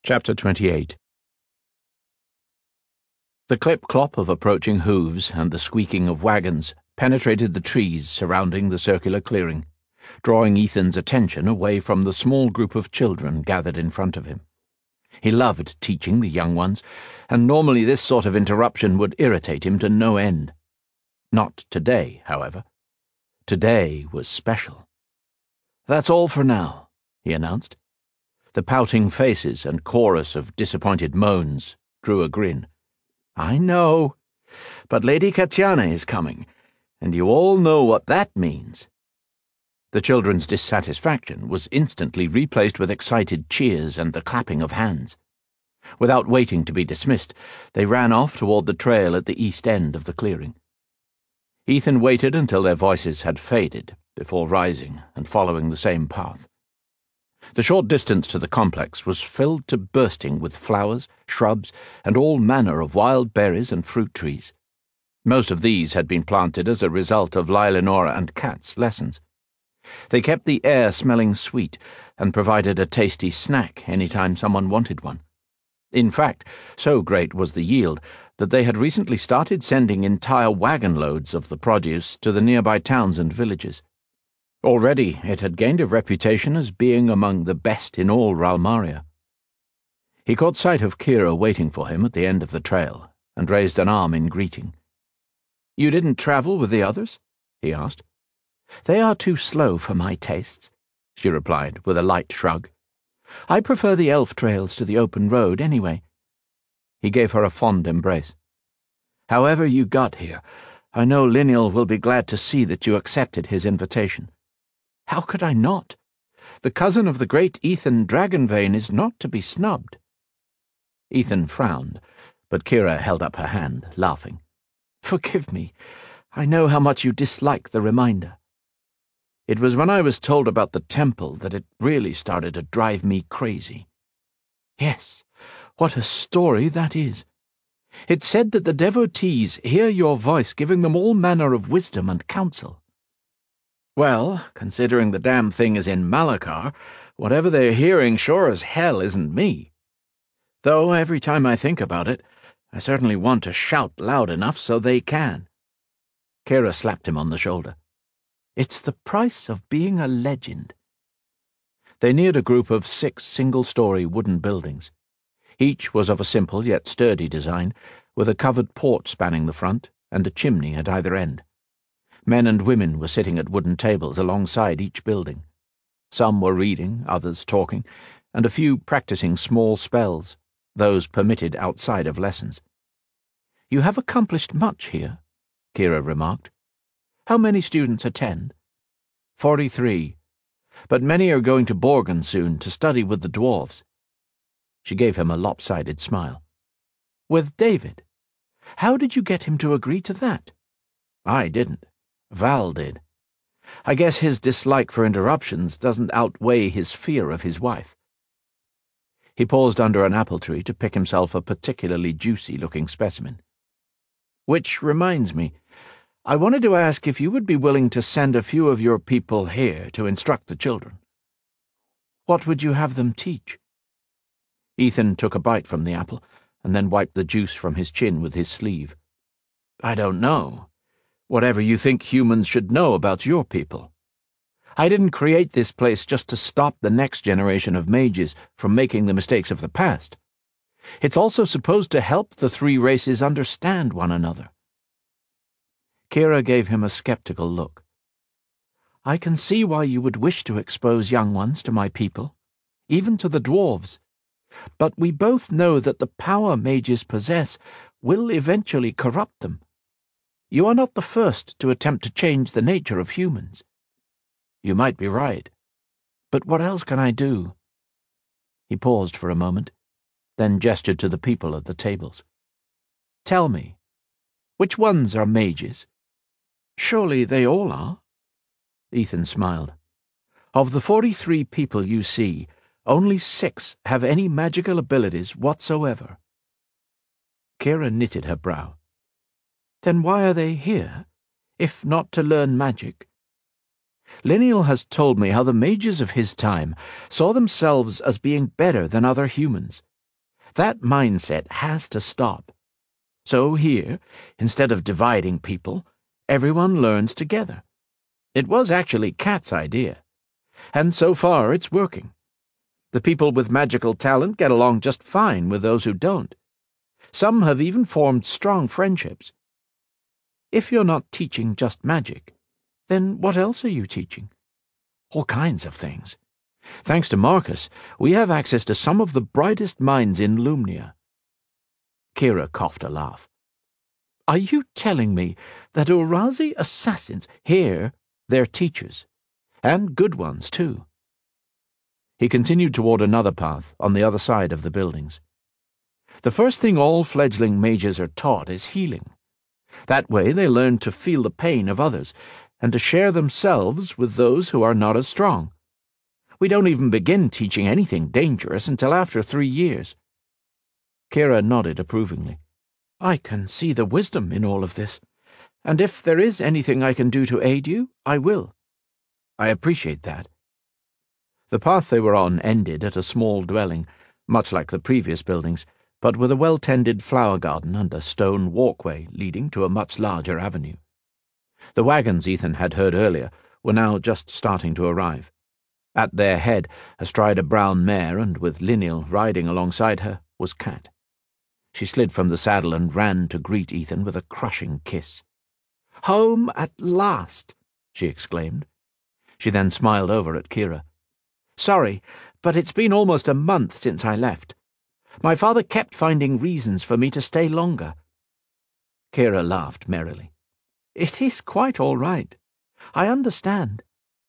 Chapter 28. The clip-clop of approaching hooves and the squeaking of wagons penetrated the trees surrounding the circular clearing, drawing Ethan's attention away from the small group of children gathered in front of him. He loved teaching the young ones, and normally this sort of interruption would irritate him to no end. Not today, however. Today was special. "That's all for now," he announced. The pouting faces and chorus of disappointed moans drew a grin. "I know, but Lady Katiana is coming, and you all know what that means." The children's dissatisfaction was instantly replaced with excited cheers and the clapping of hands. Without waiting to be dismissed, they ran off toward the trail at the east end of the clearing. Ethan waited until their voices had faded before rising and following the same path. The short distance to the complex was filled to bursting with flowers, shrubs, and all manner of wild berries and fruit trees. Most of these had been planted as a result of Lailenora and Kat's lessons. They kept the air smelling sweet and provided a tasty snack any time someone wanted one. In fact, so great was the yield that they had recently started sending entire wagon loads of the produce to the nearby towns and villages. Already it had gained a reputation as being among the best in all Ralmaria. He caught sight of Kira waiting for him at the end of the trail and raised an arm in greeting. "You didn't travel with the others?" he asked. "They are too slow for my tastes," she replied with a light shrug. "I prefer the elf trails to the open road anyway." He gave her a fond embrace. "However you got here, I know Lineal will be glad to see that you accepted his invitation." "How could I not? The cousin of the great Ethan Dragonvane is not to be snubbed." Ethan frowned, but Kira held up her hand, laughing. "Forgive me. I know how much you dislike the reminder. It was when I was told about the temple that it really started to drive me crazy." "Yes, what a story that is. It said that the devotees hear your voice giving them all manner of wisdom and counsel." "Well, considering the damn thing is in Malachar, whatever they're hearing sure as hell isn't me. Though every time I think about it, I certainly want to shout loud enough so they can." Kira slapped him on the shoulder. "It's the price of being a legend." They neared a group of 6 single-story wooden buildings. Each was of a simple yet sturdy design, with a covered porch spanning the front and a chimney at either end. Men and women were sitting at wooden tables alongside each building. Some were reading, others talking, and a few practicing small spells, those permitted outside of lessons. "You have accomplished much here," Kira remarked. "How many students attend?" 43, but many are going to Borgen soon to study with the dwarves." She gave him a lopsided smile. "With David? How did you get him to agree to that?" "I didn't. Val did. I guess his dislike for interruptions doesn't outweigh his fear of his wife." He paused under an apple tree to pick himself a particularly juicy-looking specimen. "Which reminds me, I wanted to ask if you would be willing to send a few of your people here to instruct the children." "What would you have them teach?" Ethan took a bite from the apple and then wiped the juice from his chin with his sleeve. "I don't know. Whatever you think humans should know about your people. I didn't create this place just to stop the next generation of mages from making the mistakes of the past. It's also supposed to help the 3 races understand one another." Kira gave him a skeptical look. "I can see why you would wish to expose young ones to my people, even to the dwarves. But we both know that the power mages possess will eventually corrupt them. You are not the first to attempt to change the nature of humans." "You might be right. But what else can I do?" He paused for a moment, then gestured to the people at the tables. "Tell me, which ones are mages?" "Surely they all are." Ethan smiled. "Of the 43 people you see, only 6 have any magical abilities whatsoever." Kira knitted her brow. "Then why are they here, if not to learn magic?" "Lineal has told me how the mages of his time saw themselves as being better than other humans, That mindset has to stop. So here, instead of dividing people, everyone learns together. It was actually Kat's idea, and so far it's working. The people with magical talent get along just fine with those who don't. Some have even formed strong friendships. If you're not teaching just magic, then what else are you teaching? All kinds of things. Thanks to Marcus, we have access to some of the brightest minds in Lumnia. Kira coughed a laugh. Are you telling me that Urazi assassins here, they're teachers, and good ones too? He continued toward another path on the other side of the buildings. The first thing all fledgling mages are taught is healing. That way they learn to feel the pain of others and to share themselves with those who are not as strong. We don't even begin teaching anything dangerous until after 3 years. Kira nodded approvingly. I can see the wisdom in all of this, and if there is anything I can do to aid you, I will. I appreciate that. The path they were on ended at a small dwelling, much like the previous buildings, but with a well-tended flower garden and a stone walkway leading to a much larger avenue. The wagons Ethan had heard earlier were now just starting to arrive. At their head, astride a brown mare and with Lineal riding alongside her, was Kat. She slid from the saddle and ran to greet Ethan with a crushing kiss. "Home at last!" she exclaimed. She then smiled over at Kira. "Sorry, but it's been almost a month since I left. My father kept finding reasons for me to stay longer." Kira laughed merrily. "It is quite all right. I understand."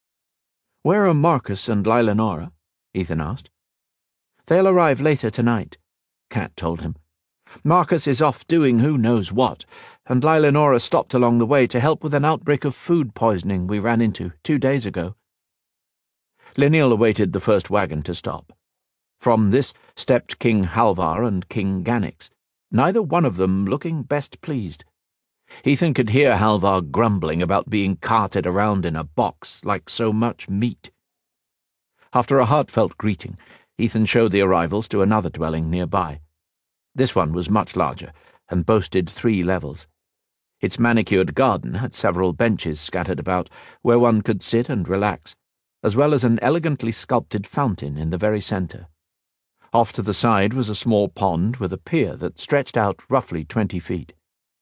"Where are Marcus and Lilanora?" Ethan asked. "They'll arrive later tonight," Kat told him. "Marcus is off doing who knows what, and Lilanora stopped along the way to help with an outbreak of food poisoning we ran into 2 days ago." Lineal awaited the first wagon to stop. From this stepped King Halvar and King Ganix, neither one of them looking best pleased. Ethan could hear Halvar grumbling about being carted around in a box like so much meat. After a heartfelt greeting, Ethan showed the arrivals to another dwelling nearby. This one was much larger and boasted 3 levels. Its manicured garden had several benches scattered about where one could sit and relax, as well as an elegantly sculpted fountain in the very center. Off to the side was a small pond with a pier that stretched out roughly 20 feet.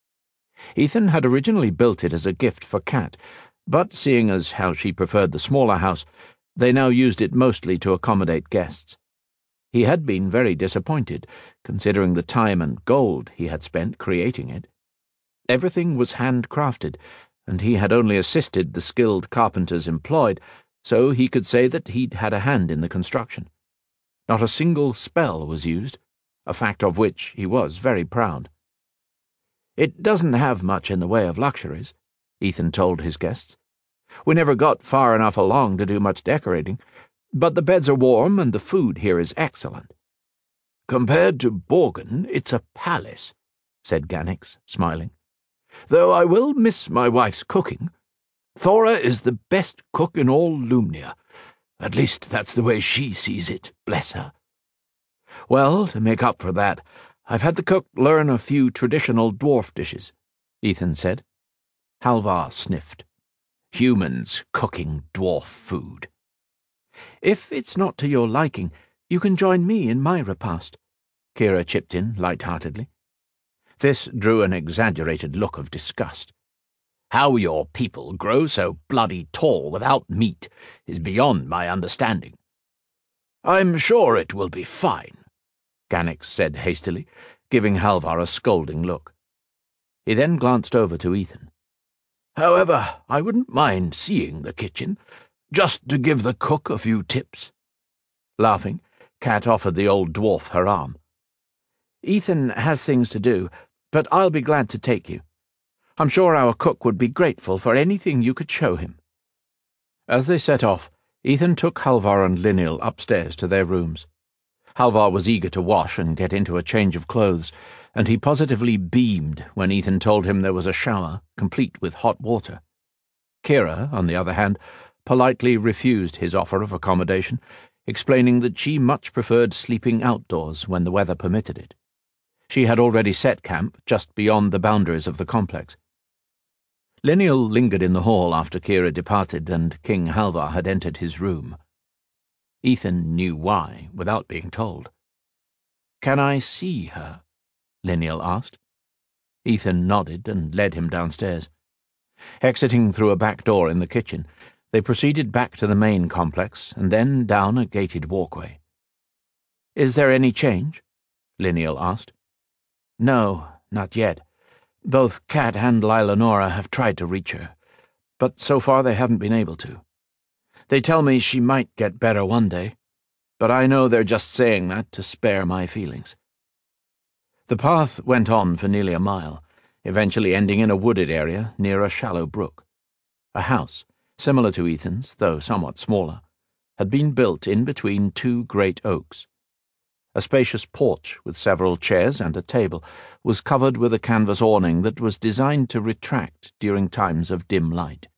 Ethan had originally built it as a gift for Kat, but seeing as how she preferred the smaller house, they now used it mostly to accommodate guests. He had been very disappointed, considering the time and gold he had spent creating it. Everything was handcrafted, and he had only assisted the skilled carpenters employed, so he could say that he'd had a hand in the construction. Not a single spell was used, a fact of which he was very proud. "It doesn't have much in the way of luxuries," Ethan told his guests. "We never got far enough along to do much decorating, but the beds are warm and the food here is excellent." "Compared to Borgen, it's a palace," said Ganix, smiling. "Though I will miss my wife's cooking. Thora is the best cook in all Lumnia. At least that's the way she sees it, bless her." "Well, to make up for that, I've had the cook learn a few traditional dwarf dishes," Ethan said. Halvar sniffed. "Humans cooking dwarf food." "If it's not to your liking, you can join me in my repast," Kira chipped in light-heartedly. This drew an exaggerated look of disgust. "How your people grow so bloody tall without meat is beyond my understanding." "I'm sure it will be fine," Ganix said hastily, giving Halvar a scolding look. He then glanced over to Ethan. "However, I wouldn't mind seeing the kitchen, just to give the cook a few tips." Laughing, Kat offered the old dwarf her arm. "Ethan has things to do, but I'll be glad to take you. I'm sure our cook would be grateful for anything you could show him." As they set off, Ethan took Halvar and Lineal upstairs to their rooms. Halvar was eager to wash and get into a change of clothes, and he positively beamed when Ethan told him there was a shower, complete with hot water. Kira, on the other hand, politely refused his offer of accommodation, explaining that she much preferred sleeping outdoors when the weather permitted it. She had already set camp just beyond the boundaries of the complex. Lineal lingered in the hall after Kira departed and King Halvar had entered his room. Ethan knew why, without being told. "Can I see her?" Lineal asked. Ethan nodded and led him downstairs. Exiting through a back door in the kitchen, they proceeded back to the main complex and then down a gated walkway. "Is there any change?" Lineal asked. "No, not yet. Both Kat and Lilanora have tried to reach her, but so far they haven't been able to. They tell me she might get better one day, but I know they're just saying that to spare my feelings." The path went on for nearly a mile, eventually ending in a wooded area near a shallow brook. A house, similar to Ethan's, though somewhat smaller, had been built in between two great oaks. A spacious porch with several chairs and a table was covered with a canvas awning that was designed to retract during times of dim light.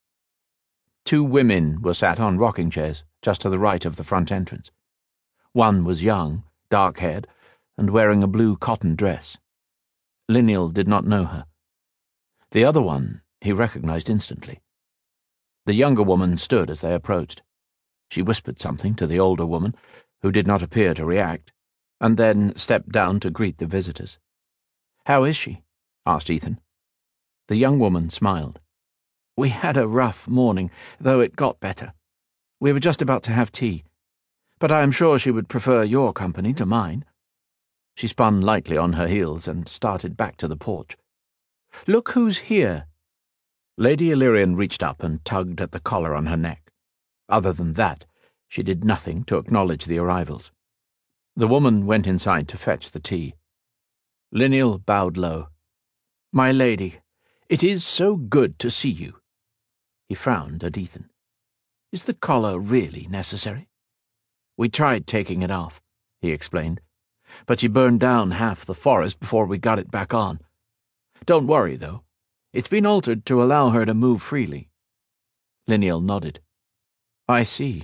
Two women were sat on rocking chairs just to the right of the front entrance. One was young, dark-haired, and wearing a blue cotton dress. Lineal did not know her. The other one he recognized instantly. The younger woman stood as they approached. She whispered something to the older woman, who did not appear to react, and then stepped down to greet the visitors. "How is she?" asked Ethan. The young woman smiled. "We had a rough morning, though it got better. We were just about to have tea, but I am sure she would prefer your company to mine." She spun lightly on her heels and started back to the porch. "Look who's here!" Lady Illyrian reached up and tugged at the collar on her neck. Other than that, she did nothing to acknowledge the arrivals. The woman went inside to fetch the tea. Lineal bowed low. "My lady, it is so good to see you." He frowned at Ethan. "Is the collar really necessary?" "We tried taking it off," he explained, "but she burned down half the forest before we got it back on. Don't worry, though. It's been altered to allow her to move freely." Lineal nodded. "I see."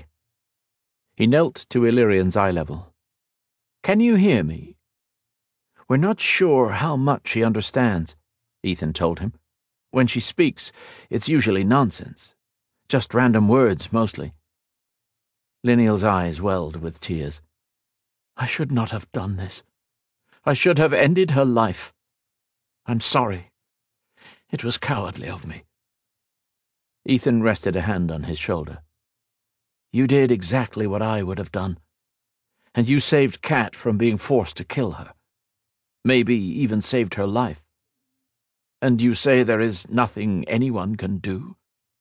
He knelt to Illyrian's eye level. "Can you hear me?" "We're not sure how much she understands," Ethan told him. "When she speaks, it's usually nonsense. Just random words, mostly." Lineal's eyes welled with tears. "I should not have done this. I should have ended her life. I'm sorry. It was cowardly of me." Ethan rested a hand on his shoulder. "You did exactly what I would have done. And you saved Kat from being forced to kill her. Maybe even saved her life. And you say there is nothing anyone can do?"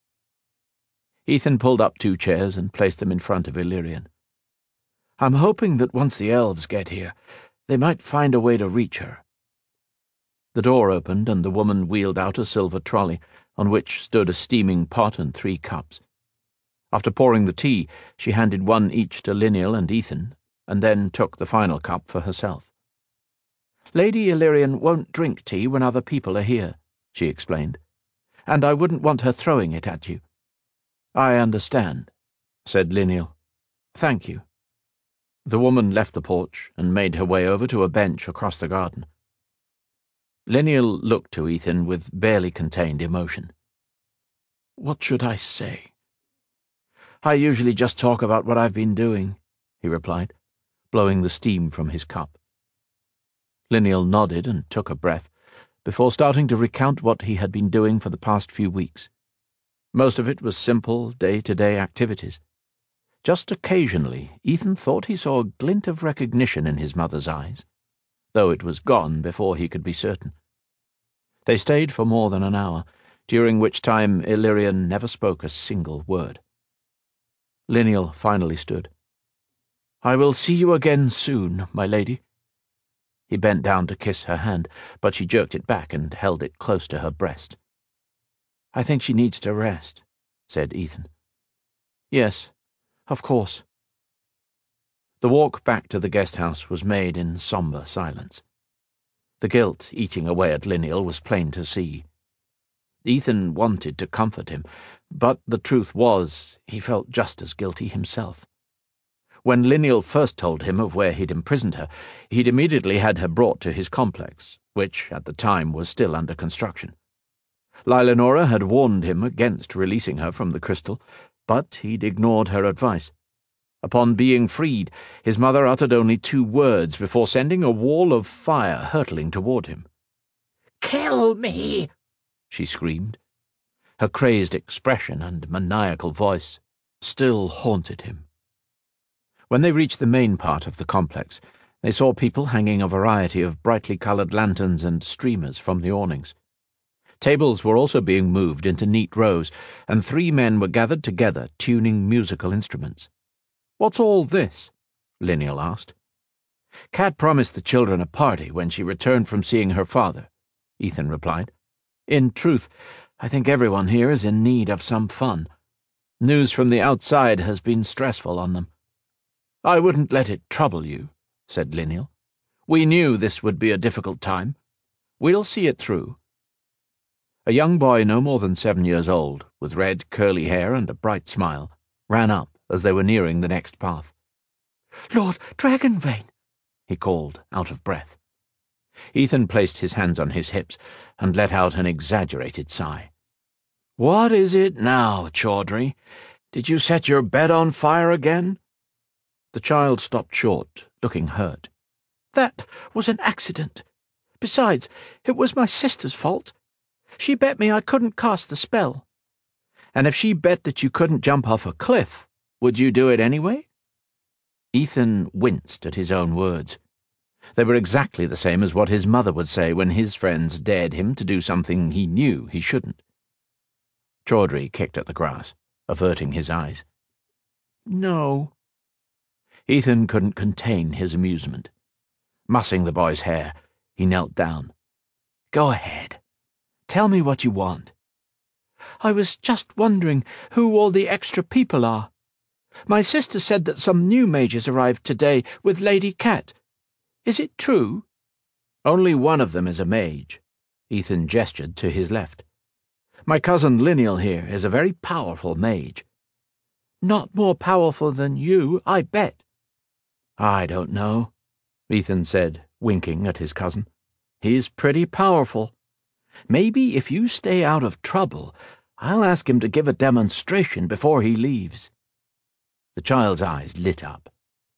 Ethan pulled up two chairs and placed them in front of Illyrian. "I'm hoping that once the elves get here, they might find a way to reach her." The door opened and the woman wheeled out a silver trolley, on which stood a steaming pot and 3 cups. After pouring the tea, she handed one each to Lineal and Ethan, and then took the final cup for herself. "Lady Illyrian won't drink tea when other people are here," she explained, "and I wouldn't want her throwing it at you." "I understand," said Lineal. "Thank you." The woman left the porch and made her way over to a bench across the garden. Lineal looked to Ethan with barely contained emotion. "What should I say?" "I usually just talk about what I've been doing," he replied, blowing the steam from his cup. Lineal nodded and took a breath, before starting to recount what he had been doing for the past few weeks. Most of it was simple, day-to-day activities. Just occasionally, Ethan thought he saw a glint of recognition in his mother's eyes, though it was gone before he could be certain. They stayed for more than an hour, during which time Illyrian never spoke a single word. Lineal finally stood. "I will see you again soon, my lady." He bent down to kiss her hand, but she jerked it back and held it close to her breast. "I think she needs to rest," said Ethan. "Yes, of course." The walk back to the guest house was made in sombre silence. The guilt eating away at Lineal was plain to see. Ethan wanted to comfort him, but the truth was he felt just as guilty himself. When Lineal first told him of where he'd imprisoned her, he'd immediately had her brought to his complex, which at the time was still under construction. Lilanora had warned him against releasing her from the crystal, but he'd ignored her advice. Upon being freed, his mother uttered only 2 words before sending a wall of fire hurtling toward him. "Kill me!" she screamed. Her crazed expression and maniacal voice still haunted him. When they reached the main part of the complex, they saw people hanging a variety of brightly coloured lanterns and streamers from the awnings. Tables were also being moved into neat rows, and 3 men were gathered together tuning musical instruments. "What's all this?" Lineal asked. "Cat promised the children a party when she returned from seeing her father," Ethan replied. "In truth, I think everyone here is in need of some fun. News from the outside has been stressful on them." "I wouldn't let it trouble you," said Lineal. "We knew this would be a difficult time. We'll see it through." A young boy no more than 7 years old, with red curly hair and a bright smile, ran up as they were nearing the next path. "Lord Dragonvane!" he called, out of breath. Ethan placed his hands on his hips and let out an exaggerated sigh. "What is it now, Chaudhry? Did you set your bed on fire again?" The child stopped short, looking hurt. "That was an accident. Besides, it was my sister's fault. She bet me I couldn't cast the spell." "And if she bet that you couldn't jump off a cliff, would you do it anyway?" Ethan winced at his own words. They were exactly the same as what his mother would say when his friends dared him to do something he knew he shouldn't. Chaudhry kicked at the grass, averting his eyes. "No." Ethan couldn't contain his amusement. Mussing the boy's hair, he knelt down. "Go ahead. Tell me what you want." "I was just wondering who all the extra people are. My sister said that some new mages arrived today with Lady Cat. Is it true?" "Only one of them is a mage." Ethan gestured to his left. "My cousin Lineal here is a very powerful mage." "Not more powerful than you, I bet." "I don't know," Ethan said, winking at his cousin. "He's pretty powerful. Maybe if you stay out of trouble, I'll ask him to give a demonstration before he leaves." The child's eyes lit up.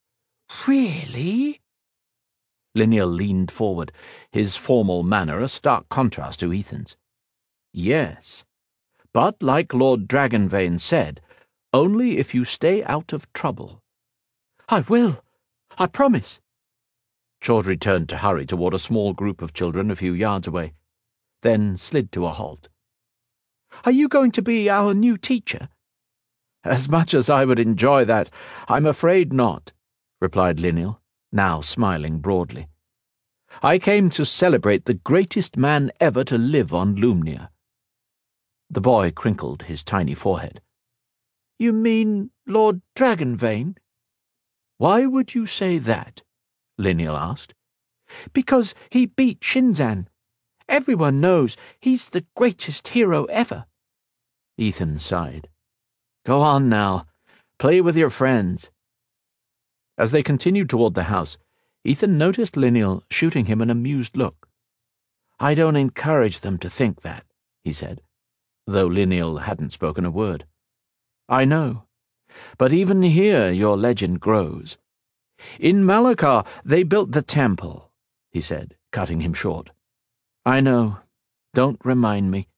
"Really?" Lineal leaned forward, his formal manner a stark contrast to Ethan's. "Yes, but like Lord Dragonvane said, only if you stay out of trouble." "I will. I promise." Chaudhry turned to hurry toward a small group of children a few yards away, then slid to a halt. "Are you going to be our new teacher?" "As much as I would enjoy that, I'm afraid not," replied Lineal, now smiling broadly. "I came to celebrate the greatest man ever to live on Lumnia." The boy crinkled his tiny forehead. "You mean Lord Dragonvane?" "Why would you say that?" Lineal asked. "Because he beat Shinzan. Everyone knows he's the greatest hero ever." Ethan sighed. "Go on now. Play with your friends." As they continued toward the house, Ethan noticed Lineal shooting him an amused look. "I don't encourage them to think that," he said, though Lineal hadn't spoken a word. "I know. But even here your legend grows. In Malachar they built the temple," he said, cutting him short. "I know. Don't remind me."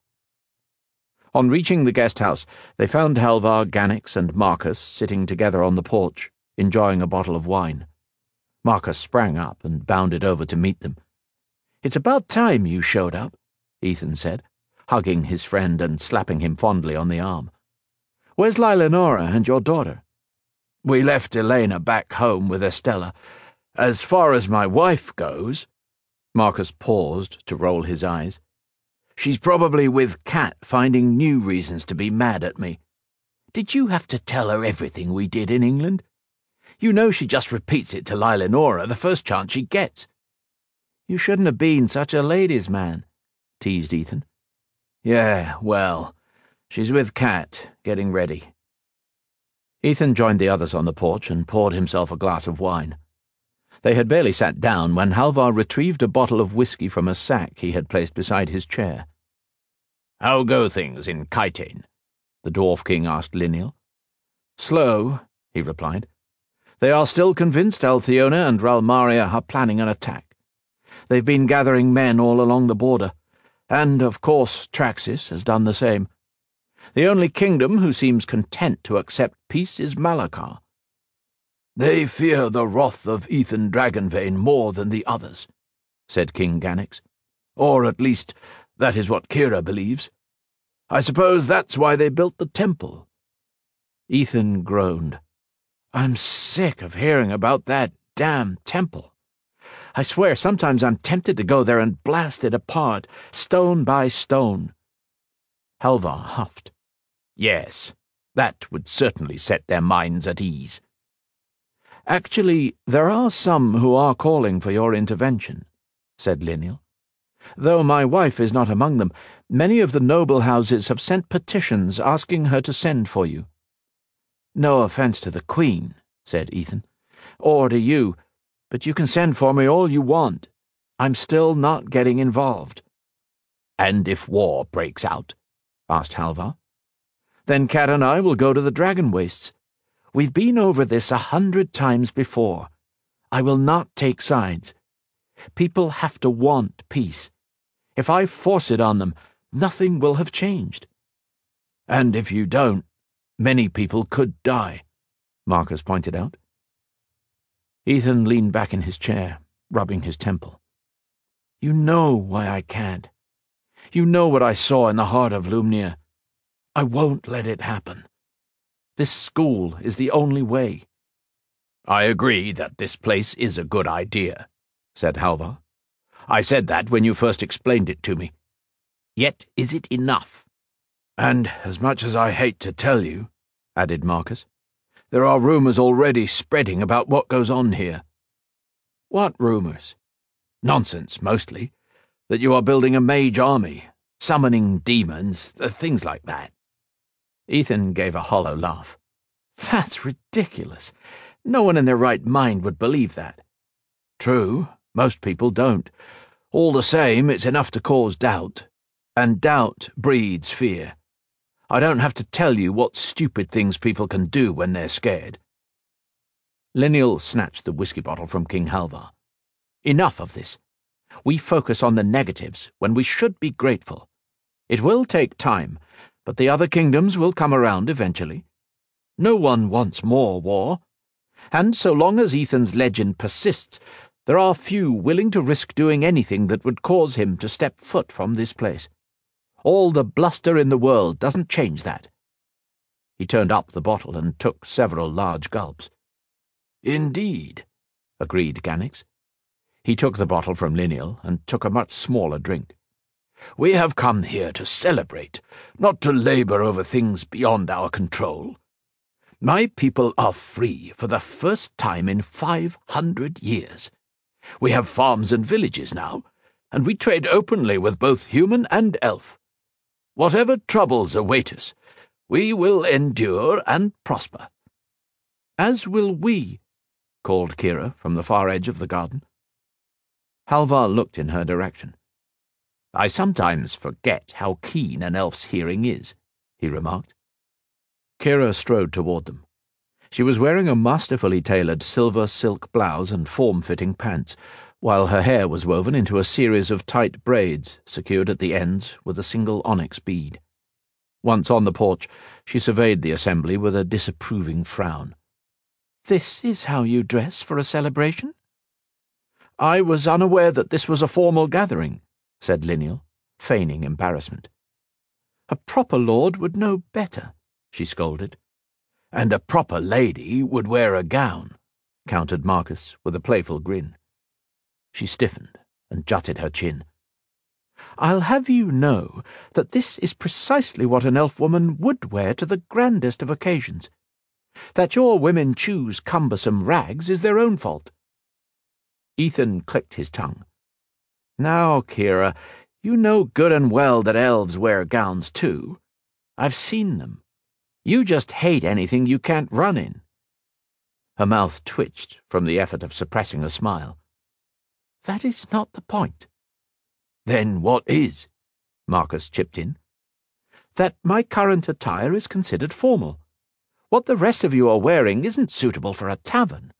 On reaching the guest house, they found Halvar, Gannix, and Marcus sitting together on the porch, enjoying a bottle of wine. Marcus sprang up and bounded over to meet them. "It's about time you showed up," Ethan said, hugging his friend and slapping him fondly on the arm. "Where's Lilanora and your daughter?" "We left Elena back home with Estella. As far as my wife goes—" Marcus paused to roll his eyes. "She's probably with Cat finding new reasons to be mad at me. Did you have to tell her everything we did in England? You know she just repeats it to Lilanora the first chance she gets." "You shouldn't have been such a ladies' man," teased Ethan. "Yeah, well, she's with Cat, getting ready." Ethan joined the others on the porch and poured himself a glass of wine. They had barely sat down when Halvar retrieved a bottle of whiskey from a sack he had placed beside his chair. "How go things in Kytane?" the Dwarf King asked Liniel. "Slow," he replied. "They are still convinced Althiona and Ralmaria are planning an attack. They've been gathering men all along the border, and, of course, Traxis has done the same. The only kingdom who seems content to accept peace is Malachar. They fear the wrath of Ethan Dragonvane more than the others," said King Ganix. "Or at least, that is what Kira believes. I suppose that's why they built the temple." Ethan groaned. "I'm sick of hearing about that damn temple. I swear sometimes I'm tempted to go there and blast it apart, stone by stone." Halvar huffed. "Yes, that would certainly set their minds at ease." "Actually, there are some who are calling for your intervention," said Liniel. "Though my wife is not among them, many of the noble houses have sent petitions asking her to send for you." "No offense to the Queen," said Ethan, "or to you, but you can send for me all you want. I'm still not getting involved." "And if war breaks out?" asked Halvar. "Then Cat and I will go to the Dragon Wastes. We've been over this 100 times before. I will not take sides. People have to want peace. If I force it on them, nothing will have changed." "And if you don't, many people could die," Marcus pointed out. Ethan leaned back in his chair, rubbing his temple. "You know why I can't. You know what I saw in the heart of Lumnir. I won't let it happen. This school is the only way." "I agree that this place is a good idea," said Halvar. "I said that when you first explained it to me. Yet is it enough?" "And as much as I hate to tell you," added Marcus, "there are rumors already spreading about what goes on here." "What rumors?" "Nonsense, mostly. That you are building a mage army, summoning demons, things like that." Ethan gave a hollow laugh. "That's ridiculous. No one in their right mind would believe that." "True, most people don't. All the same, it's enough to cause doubt. And doubt breeds fear. I don't have to tell you what stupid things people can do when they're scared." Liniel snatched the whiskey bottle from King Halvar. "Enough of this. We focus on the negatives when we should be grateful. It will take time, but the other kingdoms will come around eventually. No one wants more war. And so long as Ethan's legend persists, there are few willing to risk doing anything that would cause him to step foot from this place. All the bluster in the world doesn't change that." He turned up the bottle and took several large gulps. "Indeed," agreed Ganix. He took the bottle from Liniel and took a much smaller drink. "We have come here to celebrate, not to labor over things beyond our control. My people are free for the first time in 500 years. We have farms and villages now, and we trade openly with both human and elf. Whatever troubles await us, we will endure and prosper." "As will we," called Kira from the far edge of the garden. Halvar looked in her direction. "I sometimes forget how keen an elf's hearing is," he remarked. Kira strode toward them. She was wearing a masterfully tailored silver silk blouse and form-fitting pants, while her hair was woven into a series of tight braids secured at the ends with a single onyx bead. Once on the porch, she surveyed the assembly with a disapproving frown. "This is how you dress for a celebration?" "I was unaware that this was a formal gathering," said Liniel, feigning embarrassment. "A proper lord would know better," she scolded. "And a proper lady would wear a gown," countered Marcus with a playful grin. She stiffened and jutted her chin. "I'll have you know that this is precisely what an elf woman would wear to the grandest of occasions. That your women choose cumbersome rags is their own fault." Ethan clicked his tongue. "Now, Kira, you know good and well that elves wear gowns too. I've seen them. You just hate anything you can't run in." Her mouth twitched from the effort of suppressing a smile. "That is not the point." "Then what is?" Marcus chipped in. "That my current attire is considered formal. What the rest of you are wearing isn't suitable for a tavern."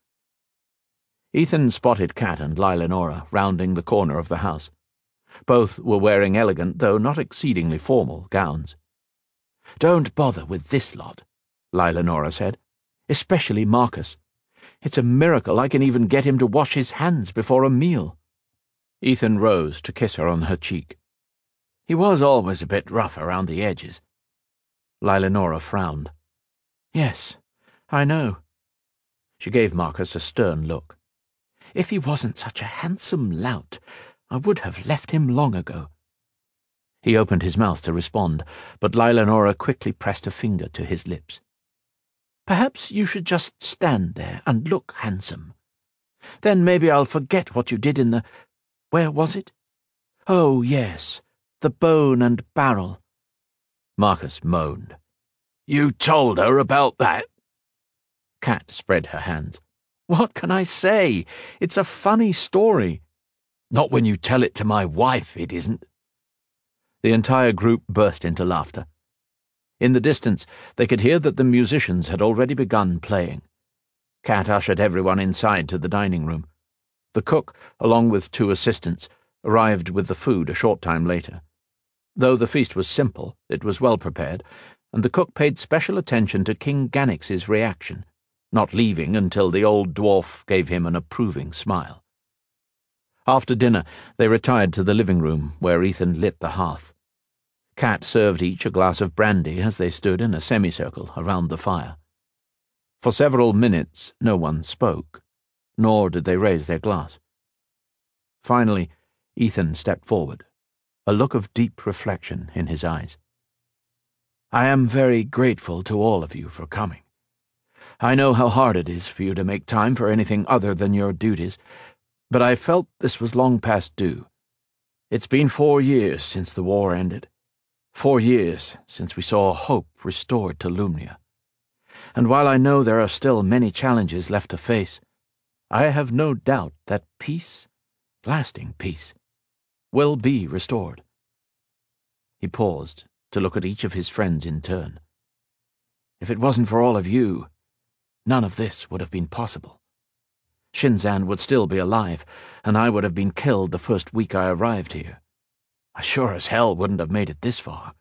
Ethan spotted Cat and Lilanora rounding the corner of the house. Both were wearing elegant, though not exceedingly formal, gowns. "Don't bother with this lot," Lilanora said. "Especially Marcus. It's a miracle I can even get him to wash his hands before a meal." Ethan rose to kiss her on her cheek. "He was always a bit rough around the edges." Lilanora frowned. "Yes, I know." She gave Marcus a stern look. "If he wasn't such a handsome lout, I would have left him long ago." He opened his mouth to respond, but Lilanora quickly pressed a finger to his lips. "Perhaps you should just stand there and look handsome. Then maybe I'll forget what you did in the— where was it? Oh, yes, the Bone and Barrel." Marcus moaned. "You told her about that?" Cat spread her hands. "What can I say? It's a funny story." "Not when you tell it to my wife, it isn't." The entire group burst into laughter. In the distance, they could hear that the musicians had already begun playing. Cat ushered everyone inside to the dining room. The cook, along with 2 assistants, arrived with the food a short time later. Though the feast was simple, it was well prepared, and the cook paid special attention to King Ganix's reaction, not leaving until the old dwarf gave him an approving smile. After dinner, they retired to the living room, where Ethan lit the hearth. Cat served each a glass of brandy as they stood in a semicircle around the fire. For several minutes no one spoke, nor did they raise their glass. Finally, Ethan stepped forward, a look of deep reflection in his eyes. "I am very grateful to all of you for coming. I know how hard it is for you to make time for anything other than your duties, but I felt this was long past due. It's been 4 years since the war ended, 4 years since we saw hope restored to Lumnia. And while I know there are still many challenges left to face, I have no doubt that peace, lasting peace, will be restored." He paused to look at each of his friends in turn. "If it wasn't for all of you, none of this would have been possible. Shinzan would still be alive, and I would have been killed the first week I arrived here. I sure as hell wouldn't have made it this far."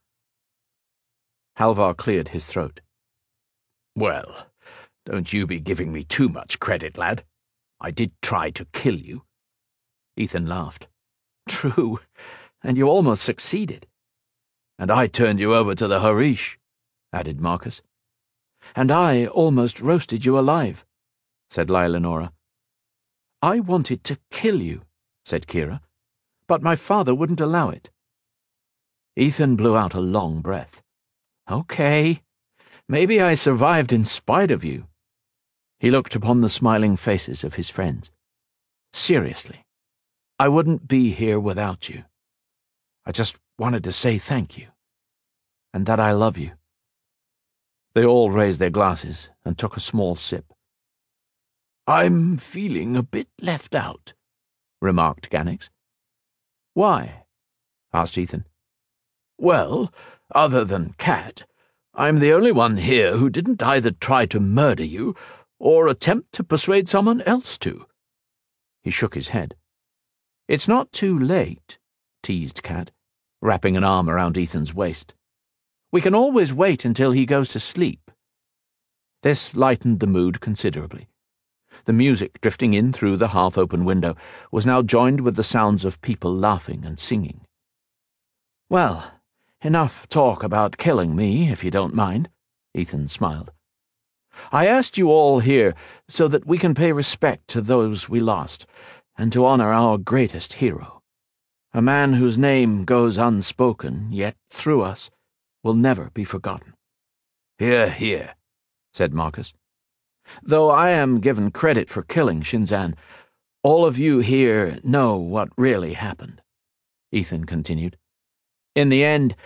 Halvar cleared his throat. "Well, don't you be giving me too much credit, lad. I did try to kill you." Ethan laughed. "True, and you almost succeeded." "And I turned you over to the Harish," added Marcus. "And I almost roasted you alive," said Lilanora. "I wanted to kill you," said Kira, "but my father wouldn't allow it." Ethan blew out a long breath. "Okay, maybe I survived in spite of you." He looked upon the smiling faces of his friends. "Seriously, I wouldn't be here without you. I just wanted to say thank you, and that I love you." They all raised their glasses and took a small sip. "I'm feeling a bit left out," remarked Ganix. "Why?" asked Ethan. "Well, other than Cat, I'm the only one here who didn't either try to murder you or attempt to persuade someone else to." He shook his head. "It's not too late," teased Cat, wrapping an arm around Ethan's waist. "We can always wait until he goes to sleep." This lightened the mood considerably. The music drifting in through the half-open window was now joined with the sounds of people laughing and singing. "Well, enough talk about killing me, if you don't mind," Ethan smiled. "I asked you all here so that we can pay respect to those we lost, and to honor our greatest hero. A man whose name goes unspoken, yet through us will never be forgotten." "Hear, hear," said Marcus. "Though I am given credit for killing Shinzan, all of you here know what really happened," Ethan continued. "In the end,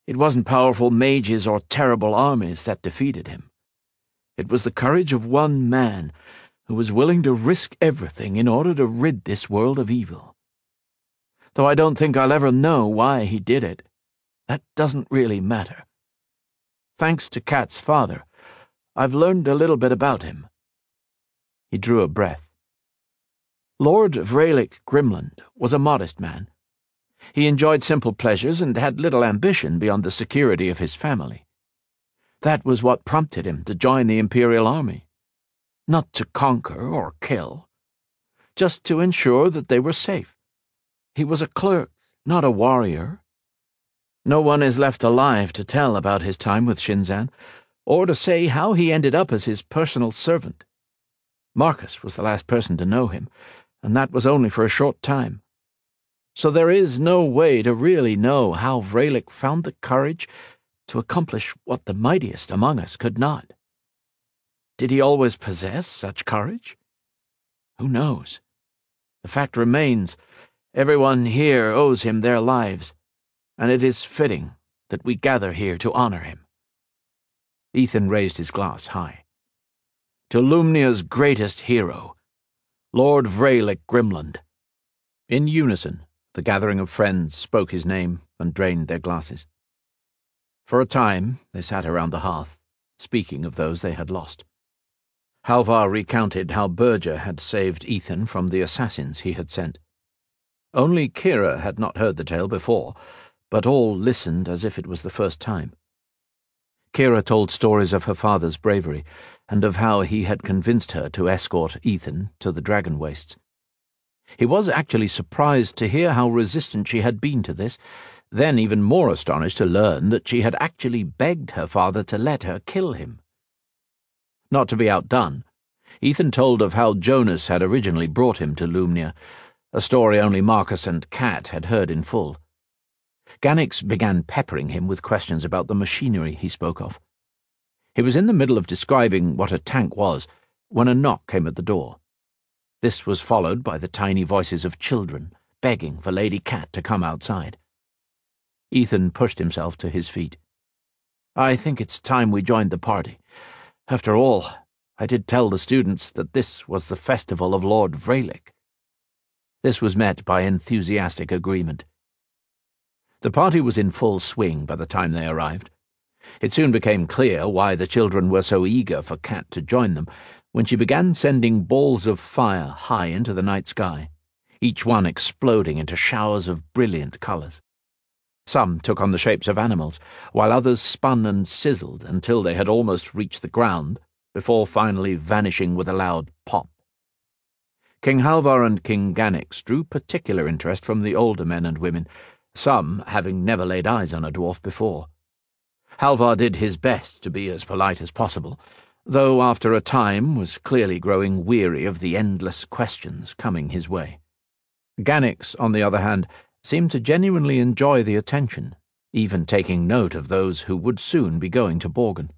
It wasn't powerful mages or terrible armies that defeated him. It was the courage of one man who was willing to risk everything in order to rid this world of evil. Though I don't think I'll ever know why he did it, that doesn't really matter. Thanks to Kat's father, I've learned a little bit about him." He drew a breath. Lord Vralic Grimland was a modest man. He enjoyed simple pleasures and had little ambition beyond the security of his family. That was what prompted him to join the Imperial Army. Not to conquer or kill, just to ensure that they were safe. He was a clerk, not a warrior. No one is left alive to tell about his time with Shinzan, or to say how he ended up as his personal servant. Marcus was the last person to know him, and that was only for a short time. So there is no way to really know how Vralic found the courage to accomplish what the mightiest among us could not. Did he always possess such courage? Who knows? The fact remains, everyone here owes him their lives, and it is fitting that we gather here to honor him." Ethan raised his glass high. "To Lumnia's greatest hero, Lord Vralic Grimland." In unison, the gathering of friends spoke his name and drained their glasses. For a time, they sat around the hearth, speaking of those they had lost. Halvar recounted how Berger had saved Ethan from the assassins he had sent. Only Kira had not heard the tale before, but all listened as if it was the first time. Kira told stories of her father's bravery, and of how he had convinced her to escort Ethan to the Dragon Wastes. He was actually surprised to hear how resistant she had been to this, then even more astonished to learn that she had actually begged her father to let her kill him. Not to be outdone, Ethan told of how Jonas had originally brought him to Lumnia, a story only Marcus and Kat had heard in full. Ganix began peppering him with questions about the machinery he spoke of. He was in the middle of describing what a tank was when a knock came at the door. This was followed by the tiny voices of children begging for Lady Kat to come outside. Ethan pushed himself to his feet. "I think it's time we joined the party. After all, I did tell the students that this was the festival of Lord Vralic." This was met by enthusiastic agreement. The party was in full swing by the time they arrived. It soon became clear why the children were so eager for Kat to join them when she began sending balls of fire high into the night sky, each one exploding into showers of brilliant colours. Some took on the shapes of animals, while others spun and sizzled until they had almost reached the ground, before finally vanishing with a loud pop. King Halvar and King Ganix drew particular interest from the older men and women, some having never laid eyes on a dwarf before. Halvar did his best to be as polite as possible, though after a time was clearly growing weary of the endless questions coming his way. Ganix, on the other hand, seemed to genuinely enjoy the attention, even taking note of those who would soon be going to Borgen.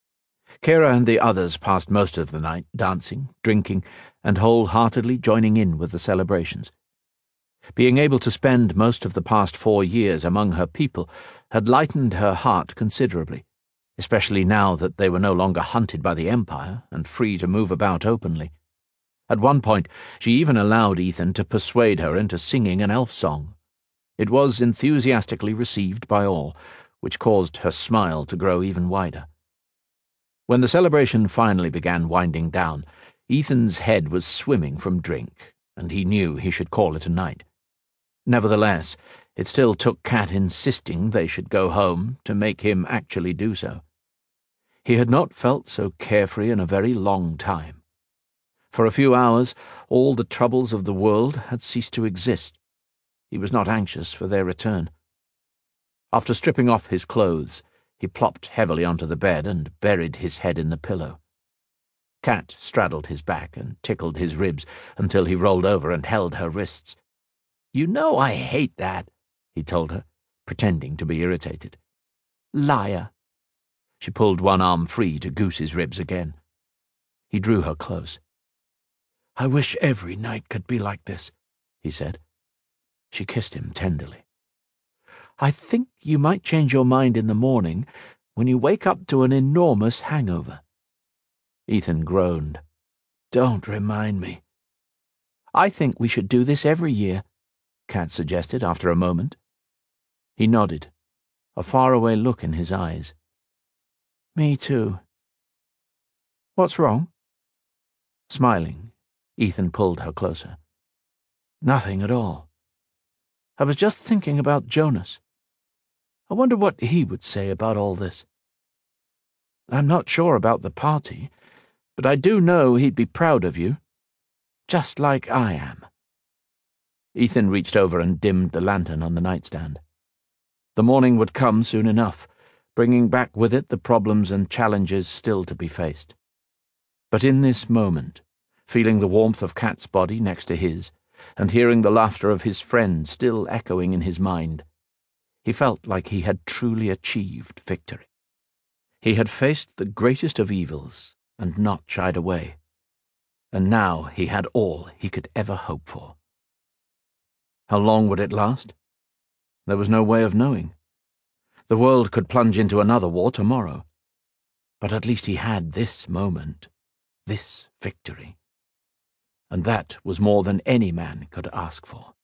Kira and the others passed most of the night dancing, drinking, and wholeheartedly joining in with the celebrations. Being able to spend most of the past 4 years among her people had lightened her heart considerably, especially now that they were no longer hunted by the Empire and free to move about openly. At one point, she even allowed Ethan to persuade her into singing an elf song. It was enthusiastically received by all, which caused her smile to grow even wider. When the celebration finally began winding down, Ethan's head was swimming from drink, and he knew he should call it a night. Nevertheless, it still took Kat insisting they should go home to make him actually do so. He had not felt so carefree in a very long time. For a few hours, all the troubles of the world had ceased to exist. He was not anxious for their return. After stripping off his clothes, he plopped heavily onto the bed and buried his head in the pillow. Kat straddled his back and tickled his ribs until he rolled over and held her wrists. "You know I hate that," he told her, pretending to be irritated. "Liar." She pulled one arm free to goose his ribs again. He drew her close. "I wish every night could be like this," he said. She kissed him tenderly. I think you might change your mind in the morning when you wake up to an enormous hangover." Ethan groaned. "Don't remind me." "I think we should do this every year," Kat suggested after a moment. He nodded, a faraway look in his eyes. "Me too." "What's wrong?" Smiling, Ethan pulled her closer. "Nothing at all. I was just thinking about Jonas. I wonder what he would say about all this. I'm not sure about the party, but I do know he'd be proud of you, just like I am." Ethan reached over and dimmed the lantern on the nightstand. The morning would come soon enough, bringing back with it the problems and challenges still to be faced. But in this moment, feeling the warmth of Kat's body next to his, and hearing the laughter of his friend still echoing in his mind, he felt like he had truly achieved victory. He had faced the greatest of evils and not shied away, and now he had all he could ever hope for. How long would it last? There was no way of knowing. The world could plunge into another war tomorrow, but at least he had this moment, this victory, and that was more than any man could ask for.